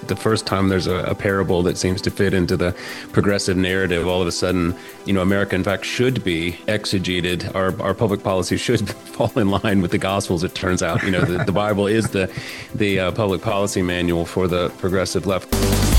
the first time there's a parable that seems to fit into the progressive narrative, all of a sudden, America, in fact, should be exegeted. Our public policy should fall in line with the Gospels, it turns out. The Bible is the public policy manual for the progressive left.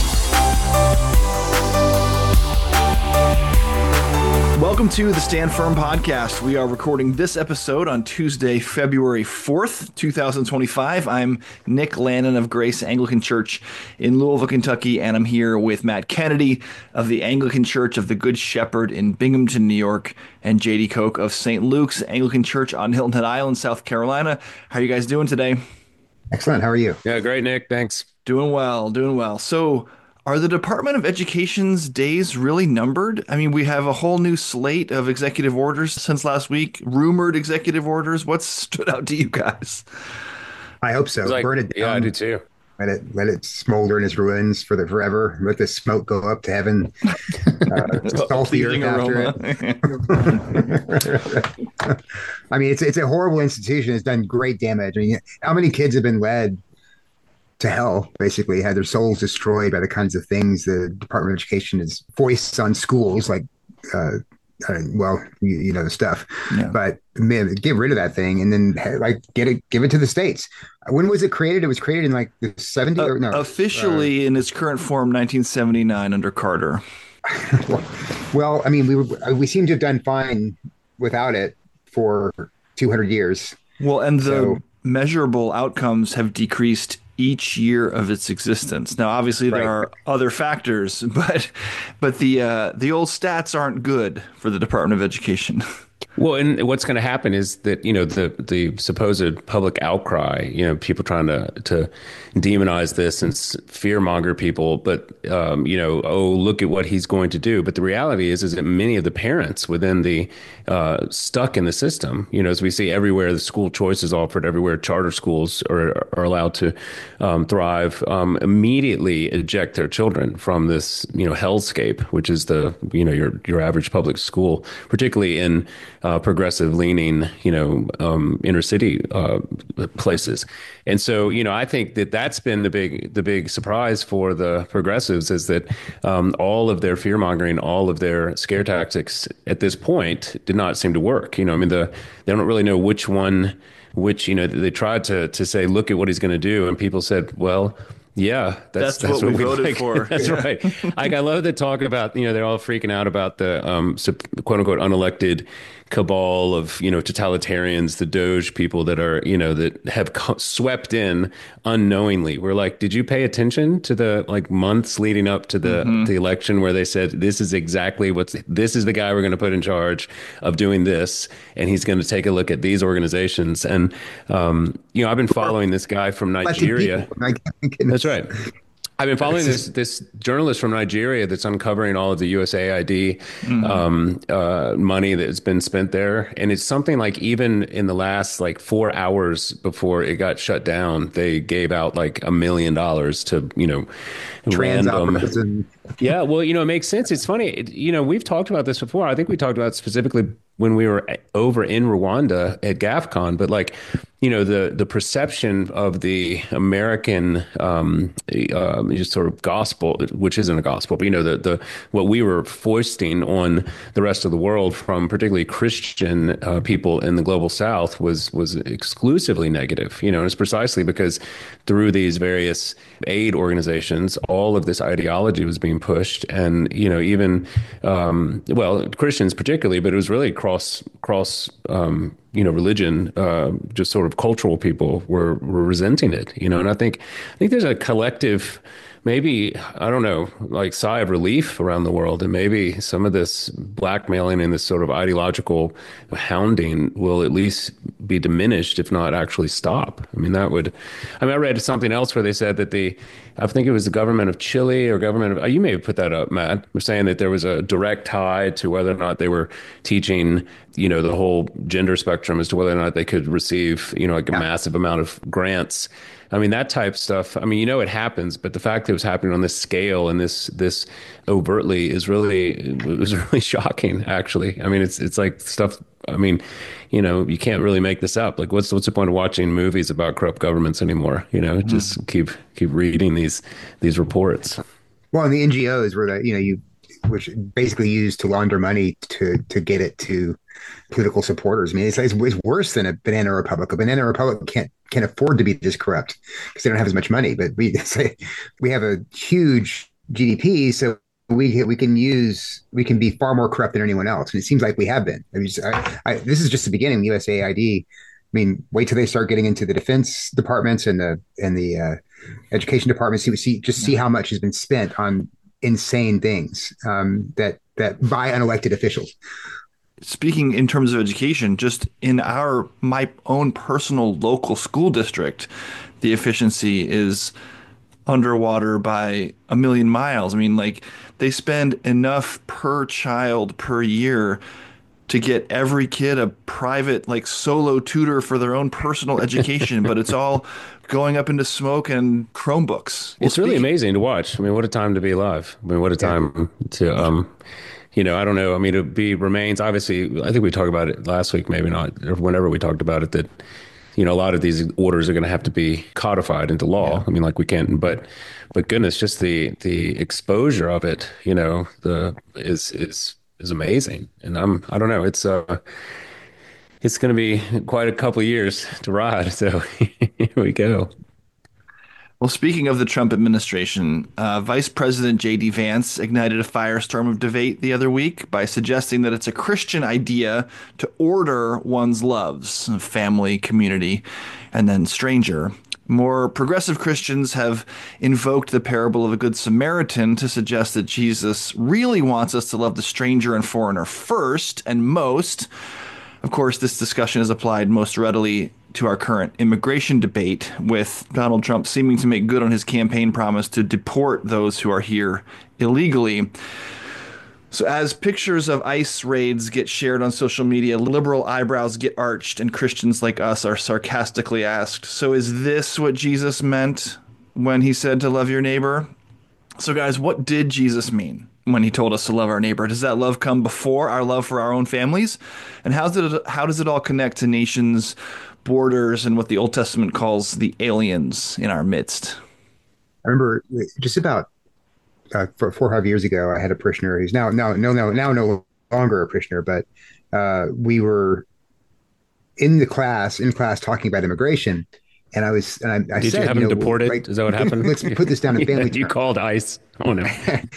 Welcome to the Stand Firm podcast. We are recording this episode on Tuesday, February 4th, 2025. I'm Nick Lannon of Grace Anglican Church in Louisville, Kentucky, and I'm here with Matt Kennedy of the Anglican Church of the Good Shepherd in Binghamton, New York, and J.D. Koch of St. Luke's Anglican Church on Hilton Head Island, South Carolina. How are you guys doing today? Excellent. How are you? Yeah, great, Nick. Thanks. Doing well. So, are the Department of Education's days really numbered? I mean, we have a whole new slate of executive orders since last week, rumored executive orders. What stood out to you guys? I hope so. Burn it down. Yeah, I do too. Let it smolder in its ruins forever. Let the smoke go up to heaven. Salt the earth after it. I mean, it's a horrible institution. It's done great damage. I mean, how many kids have been led to hell, basically, had their souls destroyed by the kinds of things the Department of Education has foists on schools, like, the stuff. Yeah. But man, get rid of that thing and then give it to the states. When was it created? It was created in like the 70s or no? Officially in its current form, 1979 under Carter. Well, I mean, we seem to have done fine without it for 200 years. Well, and the measurable outcomes have decreased each year of its existence. Now, obviously, there are other factors, but the old stats aren't good for the Department of Education. Well, and what's going to happen is that, the supposed public outcry, people trying to demonize this and fearmonger people, but, look at what he's going to do. But the reality is that many of the parents within the stuck in the system, as we see everywhere, the school choice is offered everywhere, charter schools are allowed to thrive, immediately eject their children from this, hellscape, which is your average public school, particularly in progressive leaning, inner city places. And so, I think that's been the big surprise for the progressives is that all of their fear mongering, all of their scare tactics at this point did not seem to work. They don't really know which, they tried to say, look at what he's going to do. And people said, well, yeah, that's what we voted for. That's right. I love the talk about, they're all freaking out about the quote unquote unelected cabal of, totalitarians, the Doge people that are, that have swept in unknowingly. We're like, did you pay attention to the months leading up to the election where they said, this is exactly this is the guy we're going to put in charge of doing this. And he's going to take a look at these organizations. And, I've been following this guy from Nigeria. That's right. I've been following this journalist from Nigeria that's uncovering all of the USAID money that's been spent there. And it's something like even in the last 4 hours before it got shut down, they gave out $1 million to, random. Yeah, well, it makes sense. It's funny. We've talked about this before. I think we talked about it specifically when we were over in Rwanda at GAFCON, but the perception of the American just sort of gospel, which isn't a gospel, but the what we were foisting on the rest of the world from particularly Christian people in the global South was exclusively negative. And it's precisely because through these various aid organizations, all of this ideology was being pushed, and even Christians particularly, but it was really cross religion, just sort of cultural people were resenting it, and I think there's a collective, maybe, I don't know, sigh of relief around the world, and maybe some of this blackmailing and this sort of ideological hounding will at least be diminished, if not actually stop. I read something else where they said that I think it was the government of Chile or you may have put that up, Matt, were saying that there was a direct tie to whether or not they were teaching, the whole gender spectrum as to whether or not they could receive, a massive amount of grants I mean, that type stuff. I mean, it happens, but the fact that it was happening on this scale and this overtly it was really shocking, actually. I mean, it's like stuff. I mean, you can't really make this up. Like, what's the point of watching movies about corrupt governments anymore? Just keep reading these reports. Well, and the NGOs were which basically used to launder money to get it to political supporters. I mean, it's worse than a banana republic. A banana republic can't afford to be this corrupt because they don't have as much money. But we have a huge GDP, so we can be far more corrupt than anyone else, and it seems like we have been. I mean, this is just the beginning. USAID. I mean, wait till they start getting into the defense departments and the education departments. See how much has been spent on insane things that by unelected officials. Speaking in terms of education, just in my own personal local school district, the efficiency is underwater by a million miles. I mean, like, they spend enough per child per year to get every kid a private, like, solo tutor for their own personal education, but it's all going up into smoke and Chromebooks. It's really amazing to watch. I mean, what a time to be alive. I mean, what a time to I don't know. I mean, remains, obviously, I think we talked about it last week, maybe not, or whenever we talked about it, that, a lot of these orders are going to have to be codified into law. Yeah. I mean, like, we can't, but goodness, just the exposure of it, is amazing. And I don't know, it's going to be quite a couple of years to ride. So here we go. Well, speaking of the Trump administration, Vice President J.D. Vance ignited a firestorm of debate the other week by suggesting that it's a Christian idea to order one's loves, family, community, and then stranger. More progressive Christians have invoked the parable of a Good Samaritan to suggest that Jesus really wants us to love the stranger and foreigner first and most. Of course, this discussion is applied most readily to our current immigration debate, with Donald Trump seeming to make good on his campaign promise to deport those who are here illegally. So as pictures of ICE raids get shared on social media, liberal eyebrows get arched and Christians like us are sarcastically asked, so is this what Jesus meant when he said to love your neighbor? So guys, what did Jesus mean when he told us to love our neighbor? Does that love come before our love for our own families? And how does it all connect to nations, borders, and what the Old Testament calls the aliens in our midst? I remember just about 4 or 5 years ago, I had a parishioner who's now no longer a parishioner, but we were in class talking about immigration. And I said, did you have him deported? Like, is that what happened? Let's put this down in family terms. You called ICE. Oh no.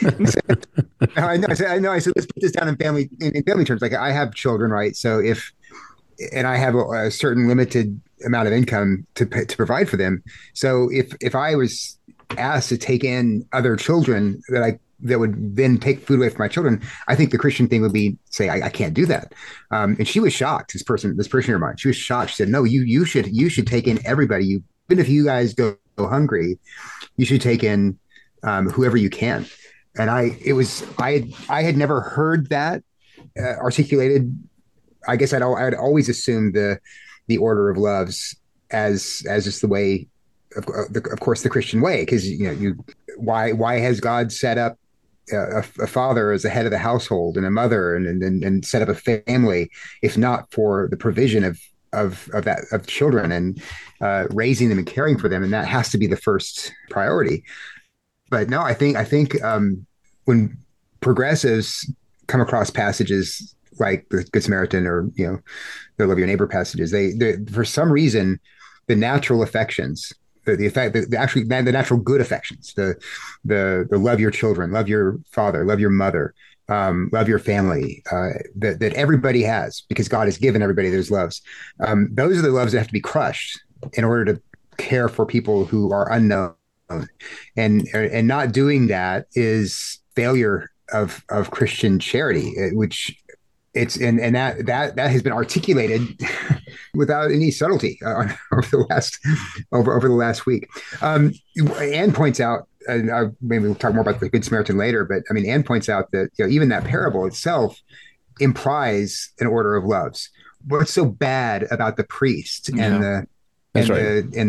I know. I said, let's put this down in family terms. Like, I have children, right? So and I have a certain limited amount of income to provide for them. So if I was asked to take in other children that would then take food away from my children, I think the Christian thing would be say, I can't do that. And she was shocked. This parishioner of mine, she was shocked. She said, no, you should take in everybody. Even if you guys go hungry, you should take in whoever you can. And I had never heard that articulated. I guess I'd always assumed the order of loves as just the way, of course, the Christian way, because why has God set up a father as the head of the household and a mother and set up a family, if not for the provision of children and raising them and caring for them, and that has to be the first priority. But no, I think when progressives come across passages like the Good Samaritan or the Love Your Neighbor passages, they for some reason the natural affections, the natural good affections, the love your children, love your father, love your mother, love your family, that everybody has, because God has given everybody those loves. Those are the loves that have to be crushed in order to care for people who are unknown, and not doing that is failure of Christian charity, which it's and that has been articulated without any subtlety over the last week. Anne points out, and maybe we'll talk more about the Good Samaritan later, but I mean, Anne points out that even that parable itself implies an order of loves. What's so bad about the priest and the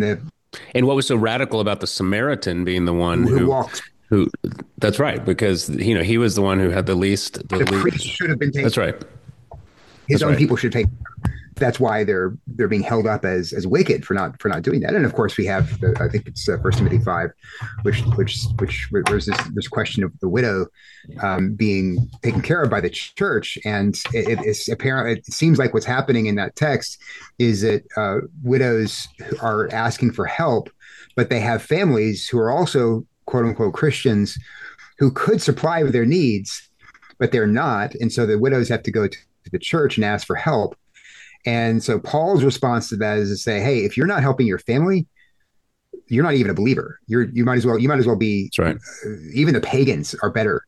And what was so radical about the Samaritan being the one who walked. who, that's right, because, he was the one who had the The least, priest should have been taken. that's right. His That's own right. people should take. That's why they're being held up as wicked for not doing that. And of course, we have I think it's First Timothy 5, which where's this question of the widow being taken care of by the church, and it's apparent. It seems like what's happening in that text is that widows are asking for help, but they have families who are also quote unquote Christians who could supply their needs, but they're not, and so the widows have to go to the church and ask for help. And so Paul's response to that is to say, hey, if you're not helping your family, you're not even a believer. You might as well be. That's right. Even the pagans are better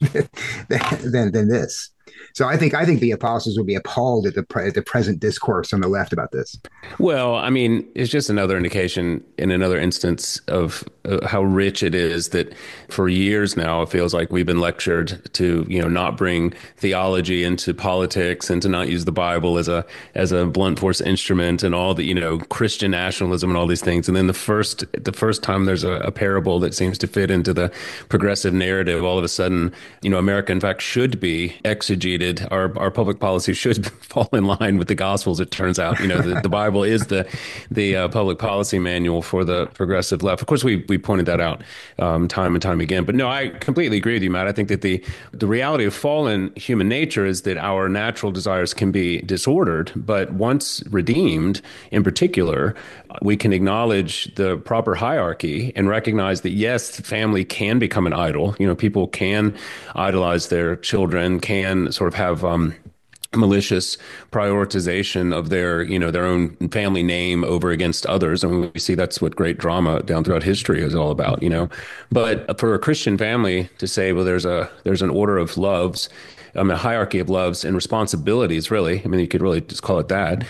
than this. So I think the apostles would be appalled at the present discourse on the left about this. Well, I mean, it's just another indication in another instance of how rich it is that for years now, it feels like we've been lectured to, not bring theology into politics and to not use the Bible as a blunt force instrument and all the, Christian nationalism and all these things. And then the first time there's a parable that seems to fit into the progressive narrative, all of a sudden, America, in fact, should be exegeted. Our public policy should fall in line with the Gospels. It turns out, the Bible is the public policy manual for the progressive left. Of course, we pointed that out time and time again. But no, I completely agree with you, Matt. I think that the reality of fallen human nature is that our natural desires can be disordered, but once redeemed, in particular, we can acknowledge the proper hierarchy and recognize that yes, family can become an idol. People can idolize their children, can sort of have malicious prioritization of their own family name over against others. And we see that's what great drama down throughout history is all about, But for a Christian family to say, well, there's an order of loves, a hierarchy of loves and responsibilities, really. I mean, you could really just call it that,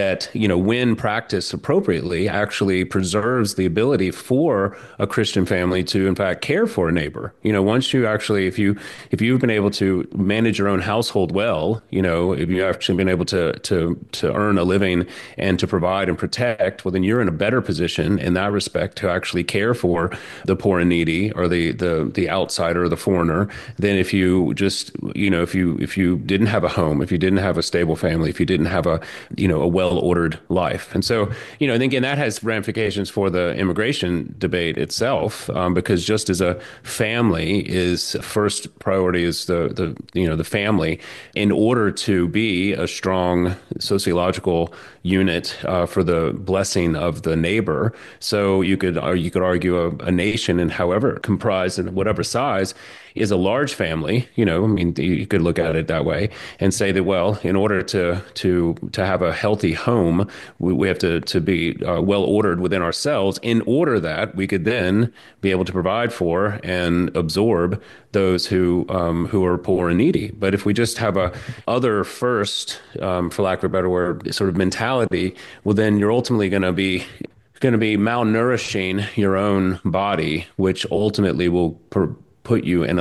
when practiced appropriately, actually preserves the ability for a Christian family to, in fact, care for a neighbor. Once you actually, if you've been able to manage your own household well, if you've actually been able to earn a living and to provide and protect, well, then you're in a better position in that respect to actually care for the poor and needy or the outsider or the foreigner than if you just, if you didn't have a home, if you didn't have a stable family, if you didn't have a well-ordered life. And so, I think, and that has ramifications for the immigration debate itself, because just as a family is first priority is the family, in order to be a strong sociological unit for the blessing of the neighbor. So you could argue a nation, and however comprised and whatever size, is a large family. I mean, you could look at it that way and say that, well, in order to have a healthy home, we have to be well ordered within ourselves, in order that we could then be able to provide for and absorb those who are poor and needy. But if we just have a other first, for lack of a better word, sort of mentality, well, then you're ultimately going to be malnourishing your own body, which ultimately will put you in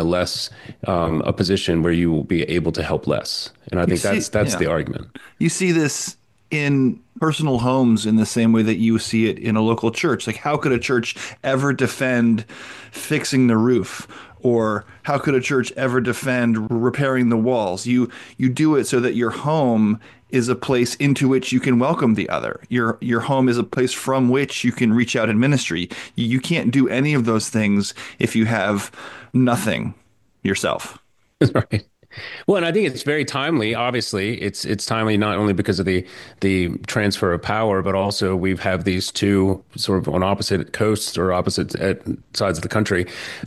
a position where you will be able to help less. And I think that's the argument. You see this in personal homes in the same way that you see it in a local church. Like, how could a church ever defend fixing the roof? Or how could a church ever defend repairing the walls? You do it so that your home is a place into which you can welcome the other. Your home is a place from which you can reach out in ministry. You can't do any of those things if you have nothing yourself. Right. Well, and I think it's very timely. Obviously, it's timely not only because of the transfer of power, but also we have these two sort of on opposite coasts or opposite sides of the country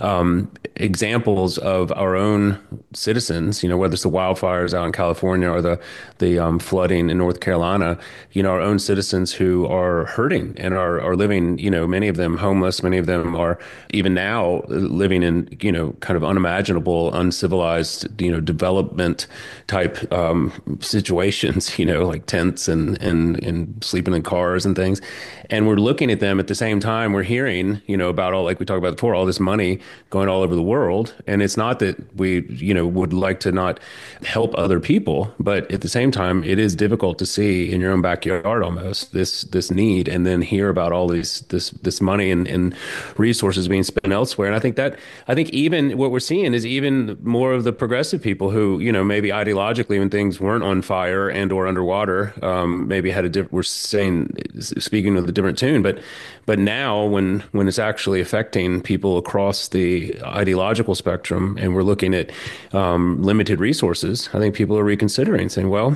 examples of our own citizens. Whether it's the wildfires out in California or the flooding in North Carolina. Our own citizens who are hurting and are living. Many of them homeless. Many of them are even now living in kind of unimaginable, uncivilized, development type situations, like tents and sleeping in cars and things. And we're looking at them at the same time. We're hearing, about all, like we talked about before, all this money going all over the world. And it's not that we, would like to not help other people, but at the same time, it is difficult to see in your own backyard almost this need, and then hear about all this money and resources being spent elsewhere. And I think even what we're seeing is even more of the progressive people who, maybe ideologically when things weren't on fire and or underwater, maybe had we're speaking of the different tune, but now when it's actually affecting people across the ideological spectrum, and we're looking at limited resources, I think people are reconsidering, saying, well,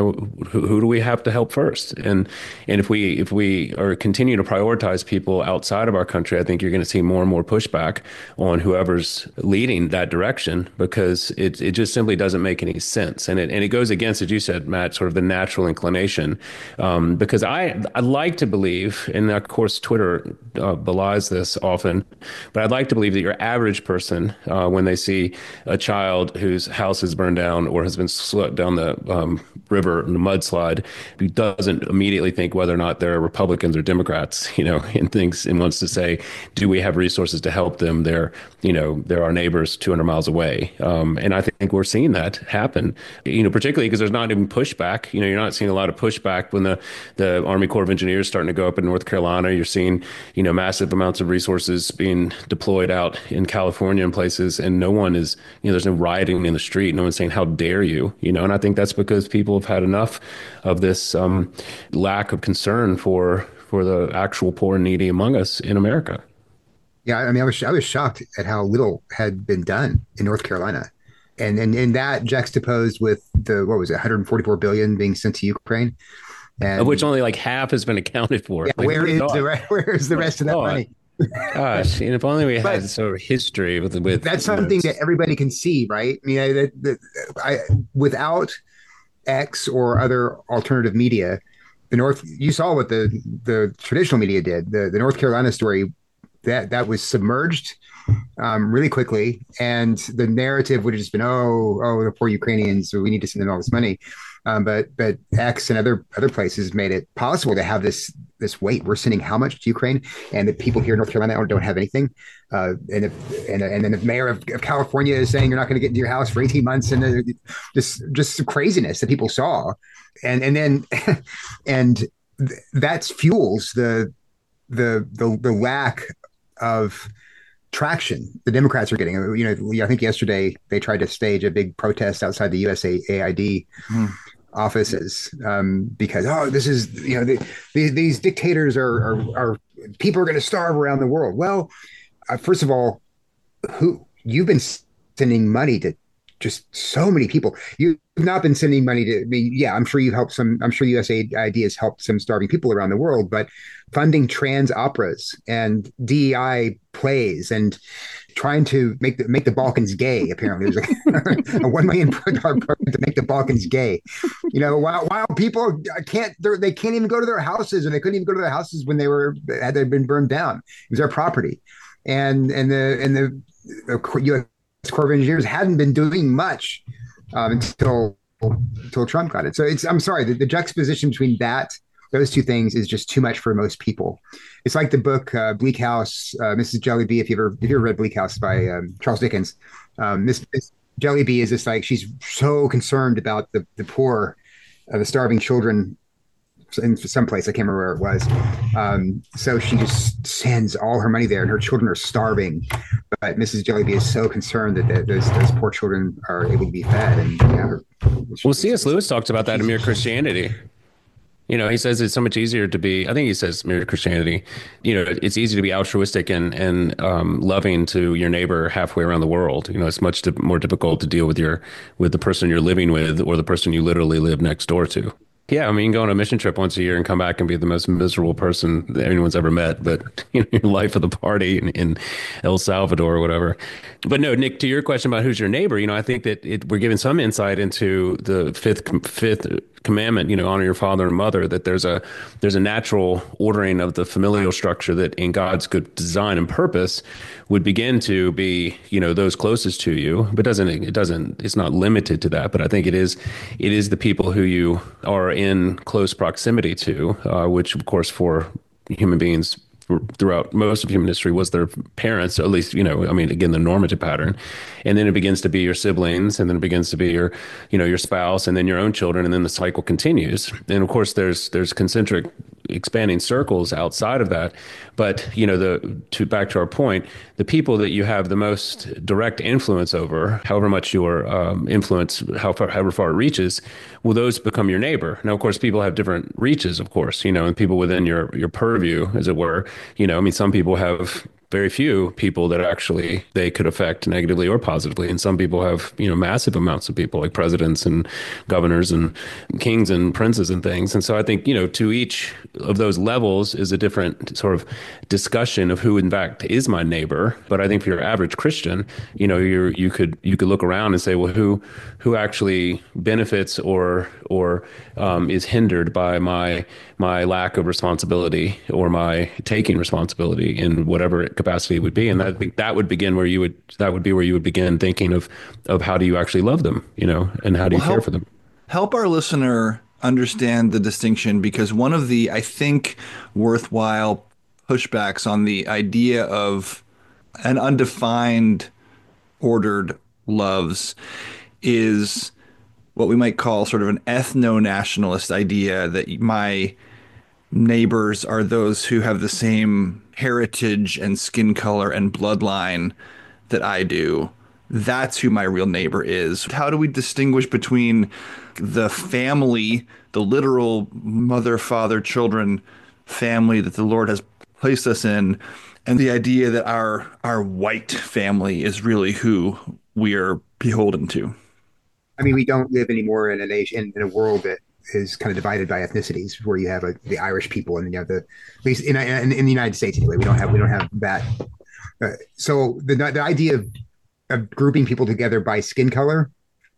who do we have to help first? And if we are continue to prioritize people outside of our country, I think you're going to see more and more pushback on whoever's leading that direction, because it just simply doesn't make any sense, and it goes against, as you said, Matt, sort of the natural inclination. Because I like to believe, and of course Twitter belies this often, but I'd like to believe that your average person, when they see a child whose house is burned down or has been swept down the river in a mudslide, who doesn't immediately think whether or not they're Republicans or Democrats, and thinks and wants to say, do we have resources to help them? They're our neighbors 200 miles away. And I think we're seeing that happen, particularly because there's not even pushback. You're not seeing a lot of pushback when the Army Corps of Engineers starting to go up in North Carolina. You're seeing, massive amounts of resources being deployed out in California and places, and no one is, there's no rioting in the street. No one's saying, how dare you? And I think that's because people have had enough of this lack of concern for the actual poor and needy among us in America. Yeah, I mean, I was shocked at how little had been done in North Carolina, and that juxtaposed with the, what was it, 144 billion being sent to Ukraine, and of which only like half has been accounted for. Yeah, like, where is the rest of that money? Gosh, and if only we had sort of history with that's something that everybody can see, right? I mean, without X or other alternative media, you saw what the traditional media did. The North Carolina story that was submerged really quickly, and the narrative would have just been, oh, the poor Ukrainians, so we need to send them all this money. But X and other places made it possible to have this weight. We're sending how much to Ukraine, and the people here in North Carolina don't have anything. And then the mayor of California is saying you're not going to get into your house for 18 months, and just craziness that people saw, and then that fuels the lack of traction the Democrats are getting. I think yesterday they tried to stage a big protest outside the USAID offices because this is these dictators are people are going to starve around the world. Well, first of all, you've been sending money to just so many people. You've not been sending money to, I mean, yeah, I'm sure you've helped some, I'm sure USAID has helped some starving people around the world, but funding trans operas and DEI plays and trying to make the Balkans gay, apparently. There's like a $1 million program to make the Balkans gay. While people they can't even go to their houses, and they couldn't even go to their houses when had they been burned down. It was their property. And the U.S. Corps of Engineers hadn't been doing much until Trump got it. So I'm sorry, the juxtaposition between those two things is just too much for most people. It's like the book Bleak House, Mrs. Jellyby. If you ever read Bleak House by Charles Dickens, Miss Jellyby is just like, she's so concerned about the poor, the starving children in some place, I can't remember where it was. So she just sends all her money there, and her children are starving. But Mrs. Jellyby is so concerned that those poor children are able to be fed. And well, C.S. Lewis talks about that in Mere Christianity. He says it's so much easier to be, I think he says Mere Christianity, it's easy to be altruistic and loving to your neighbor halfway around the world. It's much more difficult to deal with the person you're living with or the person you literally live next door to. Yeah, I mean, you can go on a mission trip once a year and come back and be the most miserable person that anyone's ever met, but your life of the party in El Salvador or whatever. But no, Nick, to your question about who's your neighbor, I think that we're given some insight into the fifth commandment, honor your father and mother, that there's a natural ordering of the familial structure that in God's good design and purpose would begin to be, those closest to you, but it's not limited to that. But I think it is the people who you are in close proximity to, which of course for human beings throughout most of human history was their parents, at least, I mean, again, the normative pattern. And then it begins to be your siblings, and then it begins to be your spouse, and then your own children, and then the cycle continues. And of course, there's concentric expanding circles outside of that. But, back to our point, the people that you have the most direct influence over, however much your influence, however far it reaches, will those become your neighbor? Now, of course, people have different reaches, of course, and people within your purview, as it were. I mean, some people have very few people that actually they could affect negatively or positively, and some people have massive amounts of people like presidents and governors and kings and princes and things. And so I think to each of those levels is a different sort of discussion of who in fact is my neighbor. But I think for your average Christian, you could look around and say, well, who actually benefits or is hindered by my lack of responsibility or my taking responsibility in whatever capacity it would be. And I think that would begin where you would begin thinking of how do you actually love them, and how do you care for them? Help our listener understand the distinction, because one of the, I think, worthwhile pushbacks on the idea of an undefined, ordered loves is what we might call sort of an ethno-nationalist idea that my neighbors are those who have the same heritage and skin color and bloodline that I do. That's who my real neighbor is. How do we distinguish between the family, the literal mother, father, children family that the Lord has placed us in, and the idea that our white family is really who we are beholden to? I mean, we don't live anymore in a nation, in a world that is kind of divided by ethnicities, where you have the Irish people, and you have at least in the United States anyway. We don't have that. So the idea of grouping people together by skin color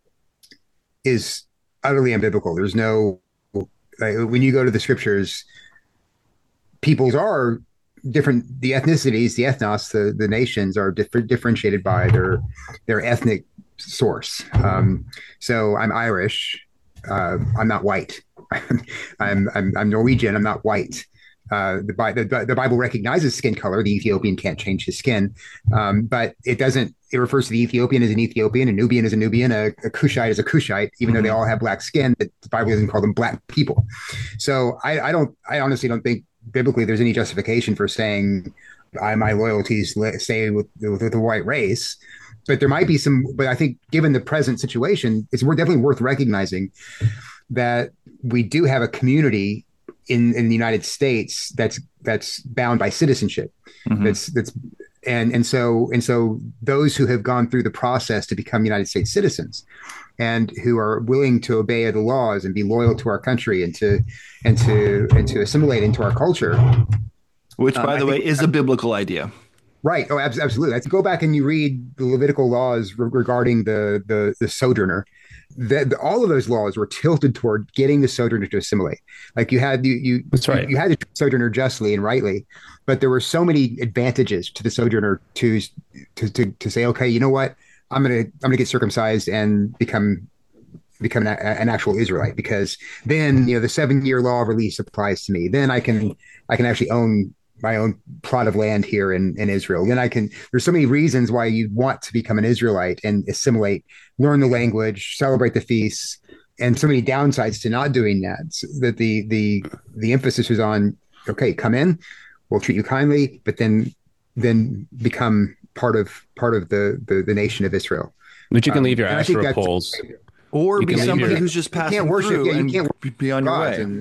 is utterly unbiblical. There's no, when you go to the scriptures, peoples are different. The ethnicities, the ethnos, the nations are differentiated by their ethnic source. So I'm Irish. I'm not white. I'm Norwegian. I'm not white. The Bible recognizes skin color. The Ethiopian can't change his skin, but it doesn't. It refers to the Ethiopian as an Ethiopian, a Nubian as a Nubian, a Cushite as a Cushite, even though they all have black skin. The Bible doesn't call them black people. So I honestly don't think biblically there's any justification for saying my loyalties stay with the white race. But there might be some. But I think given the present situation, it's definitely worth recognizing that we do have a community in the United States that's bound by citizenship. And so those who have gone through the process to become United States citizens and who are willing to obey the laws and be loyal to our country and to assimilate into our culture, which by the way is a biblical idea. Right. Oh, absolutely. Let's go back and you read the Levitical laws regarding the sojourner. All of those laws were tilted toward getting the sojourner to assimilate. Like That's right. You had the sojourner justly and rightly, but there were so many advantages to the sojourner to say, okay, you know what, I'm gonna get circumcised and become an actual Israelite, because then the 7-year law of release applies to me. Then I can actually own my own plot of land here in Israel. Then there's so many reasons why you want to become an Israelite and assimilate, learn the language, celebrate the feasts, and so many downsides to not doing that. So that the emphasis is on, okay, come in, we'll treat you kindly, but then become part of the nation of Israel. But you can leave your Asherah poles. Or be somebody who's just passing through and be on your way.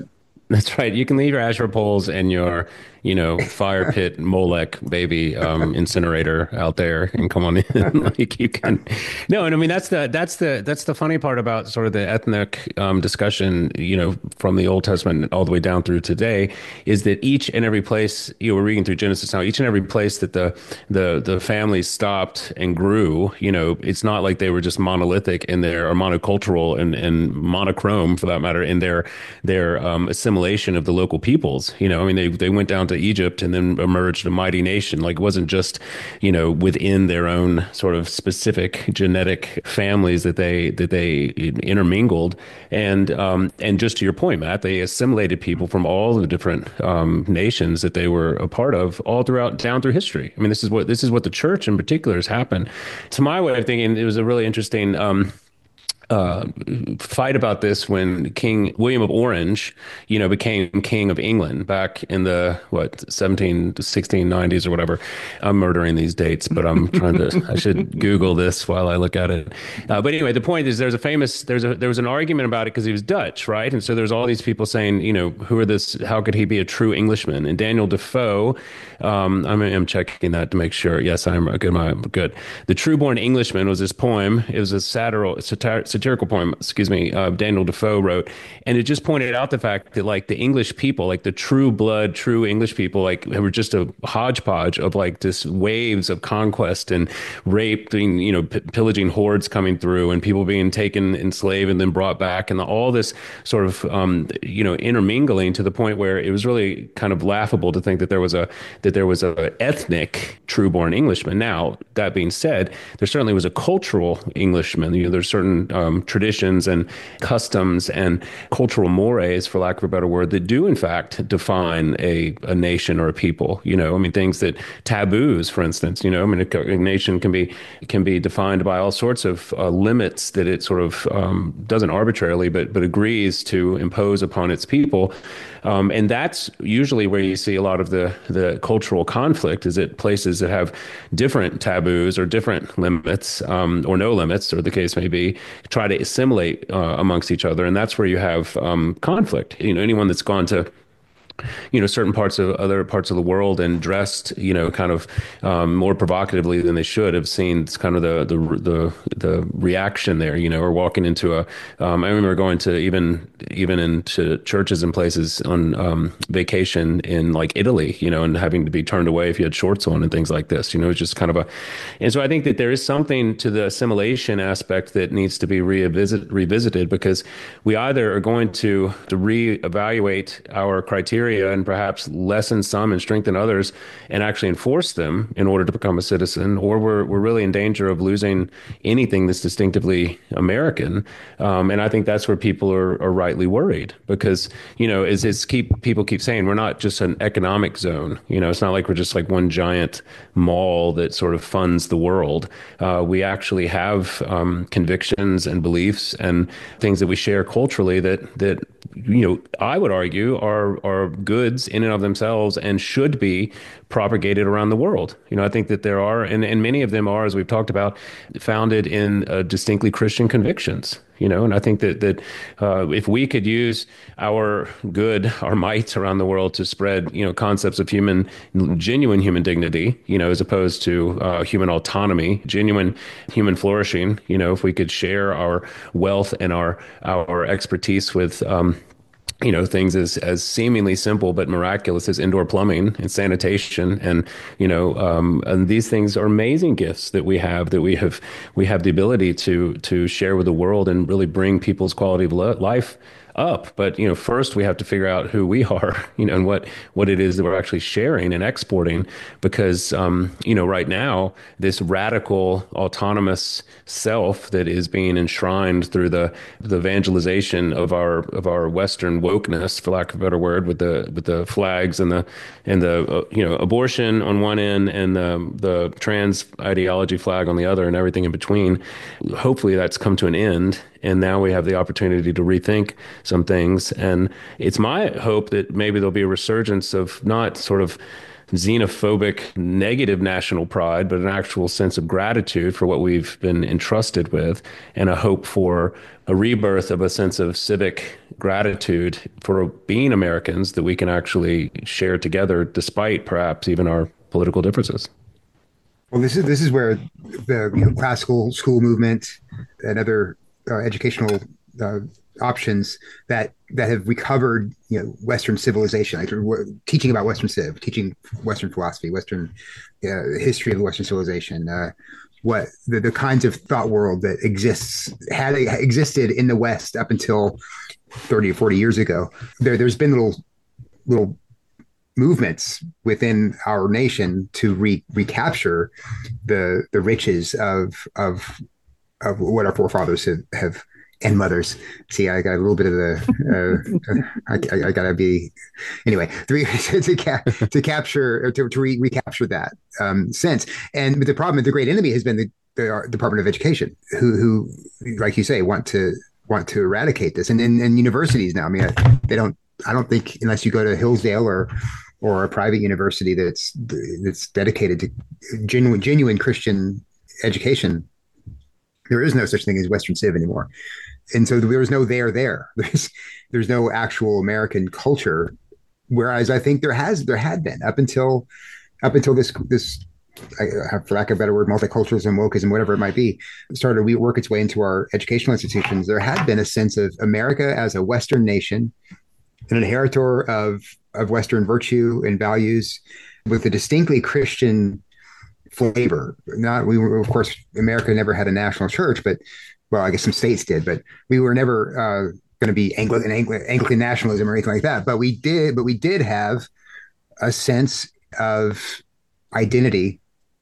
That's right. You can leave your Asher poles and your, fire pit Molech baby incinerator out there and come on in. Like you can. No, and I mean that's the funny part about sort of the ethnic discussion, from the Old Testament all the way down through today, is that each and every place, we're reading through Genesis now, each and every place that the families stopped and grew, it's not like they were just monolithic in their, or monocultural and monochrome for that matter, in their assimilation of the local peoples. I mean, they went down to Egypt and then emerged a mighty nation. Like it wasn't just, within their own sort of specific genetic families that they intermingled. And just to your point, Matt, they assimilated people from all the different nations that they were a part of all throughout down through history. I mean, this is what the church in particular has happened. To my way of thinking, it was a really interesting fight about this when King William of Orange, became King of England back in the 1690s or whatever. I'm murdering these dates, but I'm trying to. I should Google this while I look at it. But anyway, the point is, there was an argument about it because he was Dutch, right? And so there's all these people saying, who are this? How could he be a true Englishman? And Daniel Defoe, I'm checking that to make sure. Yes, I'm good. The True-Born Englishman was this poem. It was a satirical poem, Daniel Defoe wrote, and it just pointed out the fact that like the English people, like the true English people, like were just a hodgepodge of like this waves of conquest and rape, pillaging hordes coming through, and people being taken enslaved and then brought back, and all this sort of intermingling to the point where it was really kind of laughable to think that there was a ethnic true-born Englishman. Now that being said, there certainly was a cultural Englishman. There's certain traditions and customs and cultural mores, for lack of a better word, that do in fact define a nation or a people. I mean, things that taboos, for instance. I mean, a nation can be defined by all sorts of limits that it sort of doesn't arbitrarily, but agrees to impose upon its people. And that's usually where you see a lot of the cultural conflict, is at places that have different taboos or different limits, or no limits, or the case may be, try to assimilate amongst each other. And that's where you have conflict. Anyone that's gone to certain other parts of the world and dressed, kind of more provocatively than they should have, seen kind of the reaction there, or walking into I remember going to even into churches and places on vacation in like Italy, and having to be turned away if you had shorts on and things like this. It's just kind of and so I think that there is something to the assimilation aspect that needs to be revisited, because we either are going to reevaluate our criteria and perhaps lessen some and strengthen others and actually enforce them in order to become a citizen, or we're really in danger of losing anything that's distinctively American. And I think that's where people are rightly worried, because, people keep saying we're not just an economic zone. It's not like we're just like one giant mall that sort of funds the world. We actually have convictions and beliefs and things that we share culturally that I would argue are goods in and of themselves and should be propagated around the world. I think that there are, and many of them are, as we've talked about, founded in distinctly Christian convictions. And I think that if we could use our might around the world to spread, concepts of genuine human dignity, as opposed to human autonomy, genuine human flourishing, if we could share our wealth and our expertise with things as seemingly simple but miraculous as indoor plumbing and sanitation, and and these things are amazing gifts that we have the ability to share with the world and really bring people's quality of life up. But first we have to figure out who we are, and what it is that we're actually sharing and exporting, because right now this radical autonomous self that is being enshrined through the evangelization of our Western wokeness, for lack of a better word, with the flags and the abortion on one end and the trans ideology flag on the other, and everything in between. Hopefully that's come to an end, and now we have the opportunity to rethink some things. And it's my hope that maybe there'll be a resurgence of not sort of xenophobic, negative national pride, but an actual sense of gratitude for what we've been entrusted with, and a hope for a rebirth of a sense of civic gratitude for being Americans that we can actually share together despite perhaps even our political differences. Well, this is where the classical school movement and other educational uh, options that have recovered Western civilization, like teaching about teaching Western philosophy, Western history of the Western civilization, what the kinds of thought world that existed in the West up until 30 or 40 years ago. There's been little movements within our nation to recapture the riches of what our forefathers have and mothers. See, I got a little bit of the I gotta be anyway to capture recapture that sense. And but the problem, the great enemy has been the Department of Education, who like you say want to eradicate this, and universities now. I mean, they don't. I don't think unless you go to Hillsdale or a private university that's dedicated to genuine Christian education, there is no such thing as Western Civ anymore. And so there was no there. There's no actual American culture. Whereas I think there had been up until this for lack of a better word, multiculturalism, wokeism, whatever it might be, started to work its way into our educational institutions. There had been a sense of America as a Western nation, an inheritor of Western virtue and values with a distinctly Christian flavor. Of course, America never had a national church, but, well, I guess some states did, but we were never going to be Anglican nationalism or anything like that. But we did have a sense of identity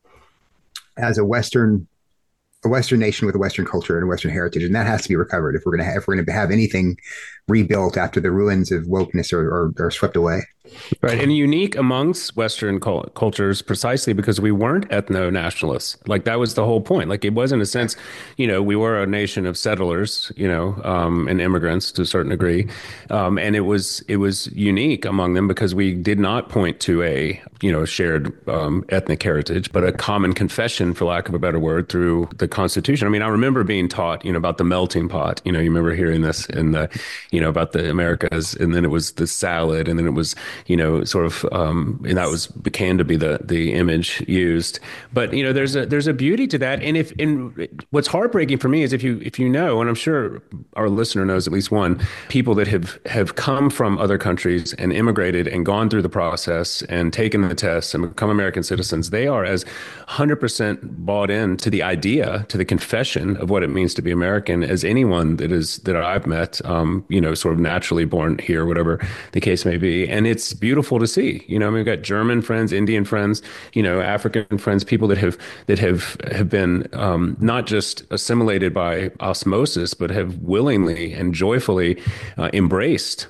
as a Western nation with a Western culture and a Western heritage, and that has to be recovered if we're going to have anything rebuilt after the ruins of wokeness are swept away. Right. And unique amongst Western cultures precisely because we weren't ethno-nationalists. Like that was the whole point. Like it was in a sense, we were a nation of settlers, and immigrants to a certain degree. And it was unique among them because we did not point to a shared ethnic heritage, but a common confession, for lack of a better word, through the Constitution. I mean, I remember being taught, about the melting pot. You remember hearing this in the, about the Americas, and then it was the salad, and then it was, sort of, and that became to be the image used. But there's a beauty to that, and what's heartbreaking for me is if you know, and I'm sure our listener knows at least one, people that have come from other countries and immigrated and gone through the process and taken the tests and become American citizens, they are as 100% bought in to the idea, to the confession of what it means to be American as anyone that I've met, sort of naturally born here, whatever the case may be. And it's beautiful to see. I mean, we've got German friends, Indian friends, African friends, people that have been not just assimilated by osmosis, but have willingly and joyfully embraced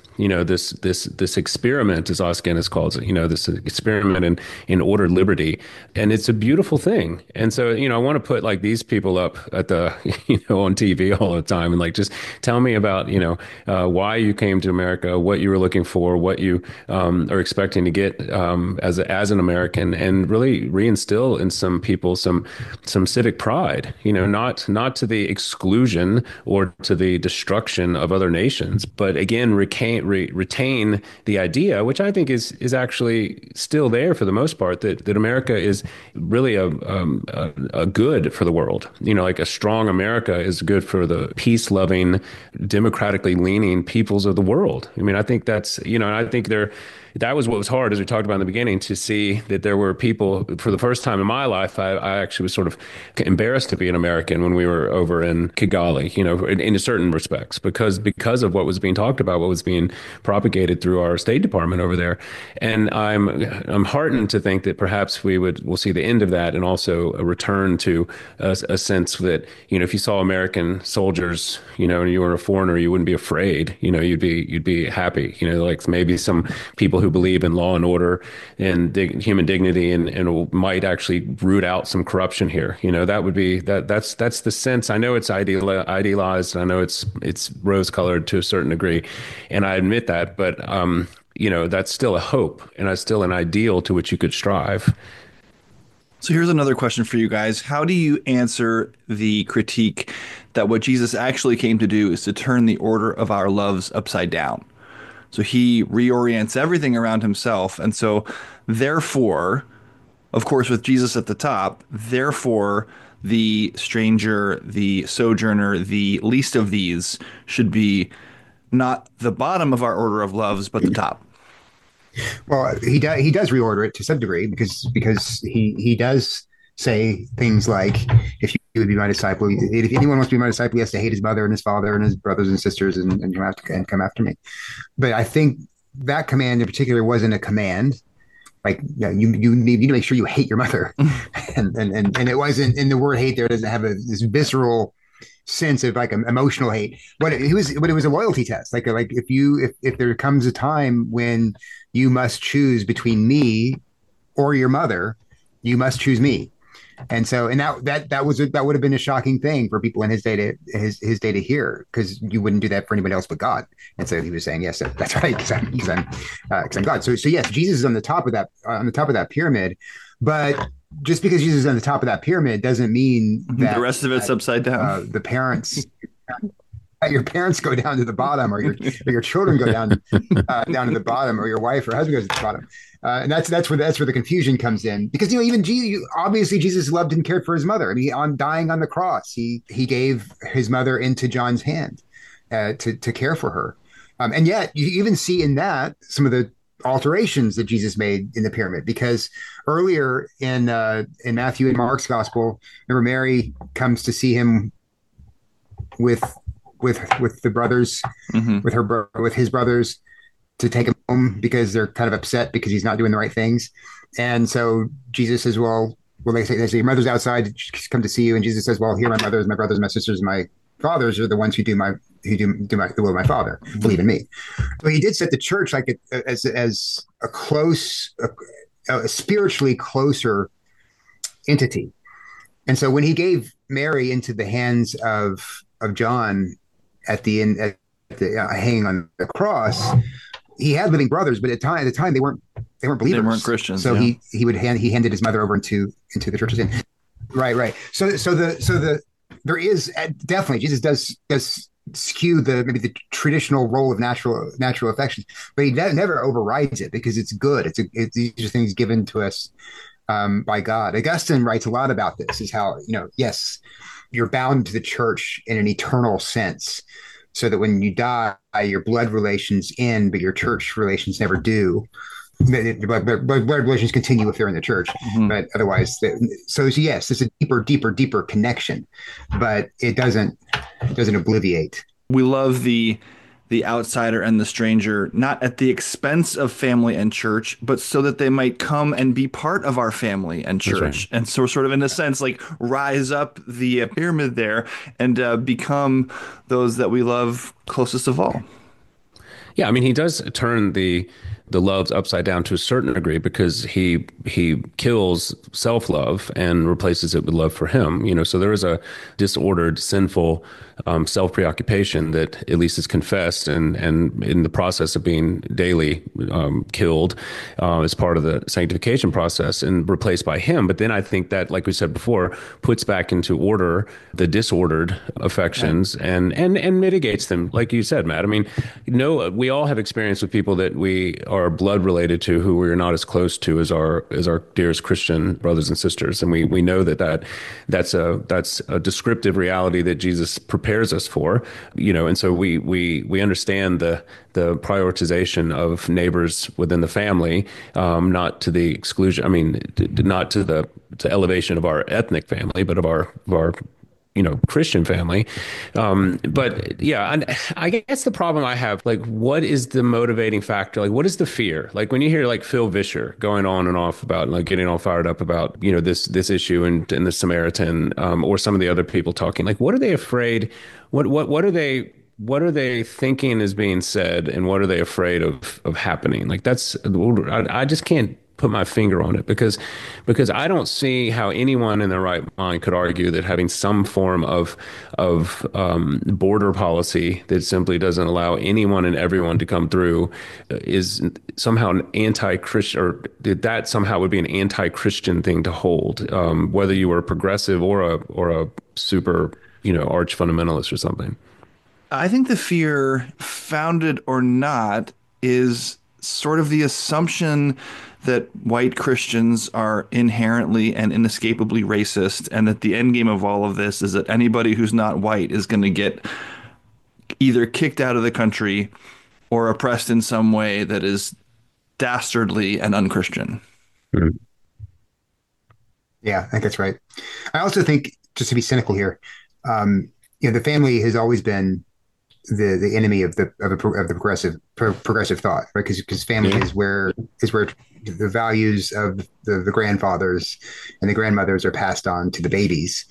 this experiment, as Os Guinness calls it, this experiment in ordered liberty. And it's a beautiful thing. And so, I want to put like these people up at the, on TV all the time and like, just tell me about, why you came to America, what you were looking for, what you are expecting to get as an American, and really reinstill in some people some civic pride, not to the exclusion or to the destruction of other nations, but again, retain the idea, which I think is actually still there for the most part, that America is really a good for the world. Like a strong America is good for the peace-loving, democratically leaning peoples of the world. I mean, I think that's, I think that was what was hard, as we talked about in the beginning, to see that there were people, for the first time in my life, I actually was sort of embarrassed to be an American when we were over in Kigali, in certain respects, because of what was being talked about, what was being propagated through our State Department over there. And I'm heartened to think that perhaps we'll see the end of that, and also a return to a sense that, if you saw American soldiers, and you were a foreigner, you wouldn't be afraid, you'd be happy, like maybe some people who believe in law and order and human dignity and might actually root out some corruption here. That would be that's the sense. I know it's idealized. I know it's rose colored to a certain degree, and I admit that. But that's still a hope, and it's still an ideal to which you could strive. So here's another question for you guys. How do you answer the critique that what Jesus actually came to do is to turn the order of our loves upside down? So he reorients everything around himself. And so, therefore, of course, with Jesus at the top, therefore, the stranger, the sojourner, the least of these should be not the bottom of our order of loves, but the top. Well, he does reorder it to some degree because he does say things like, if you would be my disciple, if anyone wants to be my disciple, he has to hate his mother and his father and his brothers and sisters and come after me. But I think that command in particular wasn't a command. Like, you need to make sure you hate your mother, and it wasn't, in the word hate there doesn't have this visceral sense of like emotional hate, but it was a loyalty test. Like if there comes a time when you must choose between me or your mother, you must choose me. And so, and that would have been a shocking thing for people in his day to hear, because you wouldn't do that for anybody else but God. And so he was saying, yes, that's right, because I'm God. So yes, Jesus is on the top of that pyramid, but just because Jesus is on the top of that pyramid doesn't mean that the rest of it's upside down. The parents. Your parents go down to the bottom, or your children go down down to the bottom, or your wife or husband goes to the bottom, and that's where the confusion comes in. Because even Jesus, obviously Jesus loved and cared for his mother. I mean, on dying on the cross, he gave his mother into John's hand to care for her, and yet you even see in that some of the alterations that Jesus made in the pyramid. Because earlier in Matthew and Mark's gospel, remember, Mary comes to see him with the brothers, Mm-hmm. with his brothers, to take him home because they're kind of upset because he's not doing the right things. And so Jesus says, well, they say, your mother's outside, she's come to see you. And Jesus says, well, here are my mothers, my brothers, my sisters, my fathers are the ones who do the will of my Father. Mm-hmm. Believe in me. So he did set the church like as a close, a spiritually closer entity. And so when he gave Mary into the hands of John at the end, hanging on the cross, he had living brothers, but at the time they weren't believers. They weren't Christians. So yeah. he handed his mother over into the church's hand. Right. So there is definitely, Jesus does skew maybe the traditional role of natural affections, but he never overrides it, because it's good. These are things given to us by God. Augustine writes a lot about this, is how, yes, you're bound to the church in an eternal sense, so that when you die, your blood relations end, but your church relations never do. But blood relations continue if they're in the church, mm-hmm. but otherwise. So yes, it's a deeper connection, but it doesn't obliviate. We love the outsider and the stranger, not at the expense of family and church, but so that they might come and be part of our family and church. Right. And so sort of in a sense, like rise up the pyramid there and become those that we love closest of all. Yeah, I mean, he does turn the loves upside down to a certain degree, because he kills self-love and replaces it with love for him. So there is a disordered, sinful self-preoccupation that at least is confessed and in the process of being daily killed as part of the sanctification process and replaced by him. But then I think that, like we said before, puts back into order the disordered affections, yeah. and mitigates them, like you said, Matt. I mean, we all have experience with people that we are blood related to, who we're not as close to as our dearest Christian brothers and sisters, and we know that's a descriptive reality that Jesus prepares us for, and so we understand the prioritization of neighbors within the family, not to the exclusion. I mean, not to the elevation of our ethnic family, but of our Christian family. But yeah, I guess the problem I have, like, what is the motivating factor? Like, what is the fear? Like, when you hear like Phil Vischer going on and off about, like, getting all fired up about, this issue and the Samaritan, or some of the other people talking, like, what are they afraid? What are they thinking is being said, and what are they afraid of happening? Like, I just can't put my finger on it because I don't see how anyone in their right mind could argue that having some form of border policy that simply doesn't allow anyone and everyone to come through is somehow an anti-Christian, or that somehow would be an anti-Christian thing to hold, whether you were a progressive or a super, arch fundamentalist or something. I think the fear, founded or not, is sort of the assumption that white Christians are inherently and inescapably racist, and that the end game of all of this is that anybody who's not white is going to get either kicked out of the country or oppressed in some way that is dastardly and unchristian. Mm-hmm. Yeah, I think that's right. I also think, just to be cynical here, the family has always been the enemy of the progressive thought, right? Because family is where the values of the grandfathers and the grandmothers are passed on to the babies,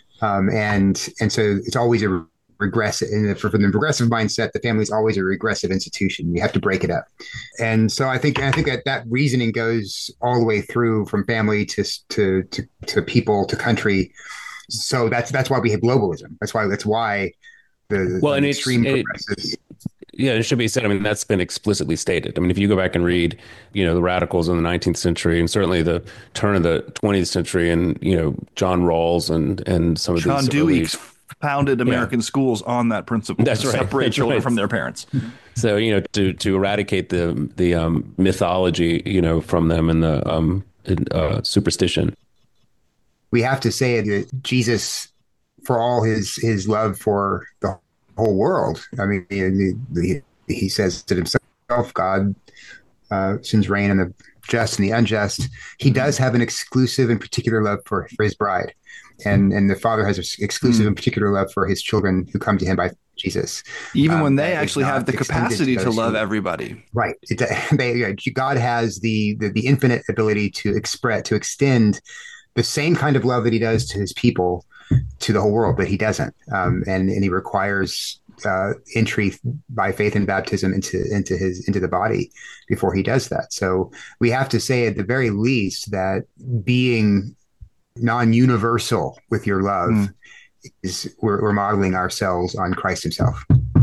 and so it's always a regressive. And from the progressive mindset, the family is always a regressive institution. You have to break it up, and so I think that reasoning goes all the way through from family to people to country. So that's why we have globalism. That's why the extreme progressives. Yeah, it should be said. I mean, that's been explicitly stated. I mean, if you go back and read, the radicals in the 19th century and certainly the turn of the 20th century, and John Rawls and some of John these Dewey founded American schools on that principle. That's to right. Separate That's children right. from their parents. So to eradicate the mythology from them and the superstition. We have to say that Jesus, for all his love for the whole world, I mean, he says to himself, God sends rain on the just and the unjust. He does have an exclusive and particular love for his bride. And the Father has an exclusive and particular love for his children who come to him by Jesus. Even when they actually have the capacity to love everybody. Right. God has the infinite ability to extend the same kind of love that he does to his people to the whole world, but he doesn't. And he requires entry by faith and baptism into the body before he does that. So we have to say at the very least that being non-universal with your love is we're modeling ourselves on Christ himself.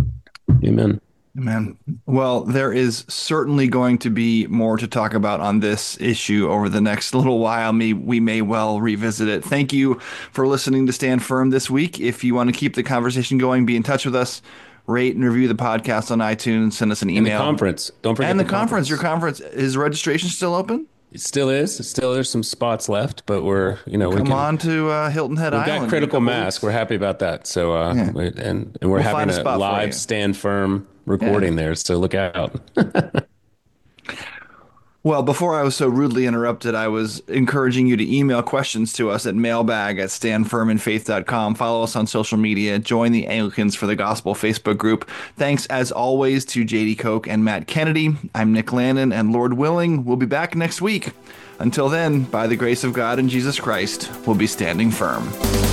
Amen. Amen. Well, there is certainly going to be more to talk about on this issue over the next little while. We may well revisit it. Thank you for listening to Stand Firm this week. If you want to keep the conversation going, be in touch with us. Rate and review the podcast on iTunes. Send us an email. And the conference. Don't forget the conference. Your conference. Is registration still open? It still is. There's some spots left, but we're, come on to Hilton Head Island. We've got critical mass. We're happy about that. So, and we're having a live Stand Firm recording there. So look out. Well, before I was so rudely interrupted, I was encouraging you to email questions to us at mailbag@standfirminfaith.com. Follow us on social media. Join the Anglicans for the Gospel Facebook group. Thanks, as always, to J.D. Koch and Matt Kennedy. I'm Nick Lannon, and Lord willing, we'll be back next week. Until then, by the grace of God and Jesus Christ, we'll be standing firm.